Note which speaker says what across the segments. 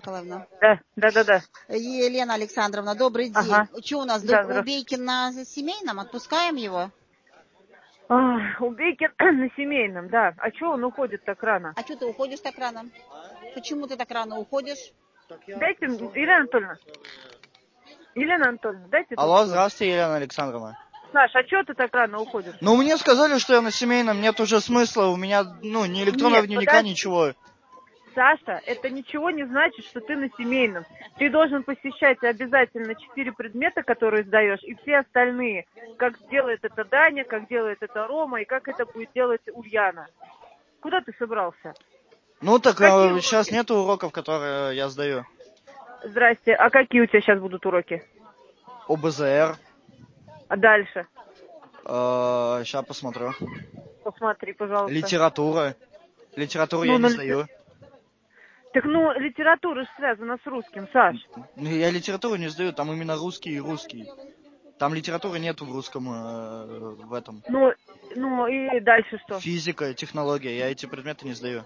Speaker 1: Николаевна?
Speaker 2: Да.
Speaker 1: Елена Александровна, добрый день.
Speaker 2: Ага.
Speaker 1: Что у нас?
Speaker 2: Да,
Speaker 1: Убейкин на семейном? Отпускаем его?
Speaker 2: Убейкин на семейном, да. А что он уходит так рано?
Speaker 1: А что ты уходишь так рано? Почему ты так рано уходишь?
Speaker 2: Дайте, Елена Анатольевна, дайте.
Speaker 3: Алло, здравствуйте, Елена Александровна.
Speaker 2: Саш, а что ты так рано уходишь?
Speaker 3: Ну, мне сказали, что я на семейном, нет уже смысла, у меня, ни электронного дневника, ничего.
Speaker 2: Саша, это ничего не значит, что ты на семейном. Ты должен посещать обязательно 4 предмета, которые сдаешь, и все остальные. Как делает это Даня, как делает это Рома, и как это будет делать Ульяна. Куда ты собрался?
Speaker 3: Ну, так
Speaker 2: Какие
Speaker 3: сейчас
Speaker 2: уроки?
Speaker 3: нету уроков, которые я сдаю.
Speaker 2: Здрасте, а какие у тебя сейчас будут уроки?
Speaker 3: ОБЗР.
Speaker 2: А дальше?
Speaker 3: Сейчас посмотрю.
Speaker 2: Посмотри, пожалуйста.
Speaker 3: Литература. Литературу я не сдаю.
Speaker 2: Так, литература же связана с русским, Саш.
Speaker 3: Я литературу не сдаю, там именно русский и русский. Там литературы нету в русском в этом.
Speaker 2: И дальше что?
Speaker 3: Физика, технология, я эти предметы не сдаю.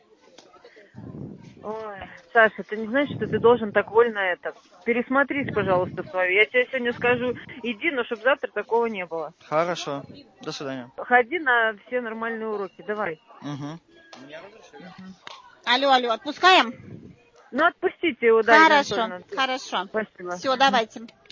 Speaker 2: Ой, Саша, ты не знаешь, что ты должен так вольно это? Пересмотрись, пожалуйста, свою. Я тебе сегодня скажу, иди, но чтобы завтра такого не было.
Speaker 3: Хорошо, до свидания.
Speaker 2: Ходи на все нормальные уроки, давай.
Speaker 3: Угу.
Speaker 1: Алло, отпускаем?
Speaker 2: Отпустите его, да,
Speaker 1: Хорошо.
Speaker 2: Спасибо.
Speaker 1: Все, давайте.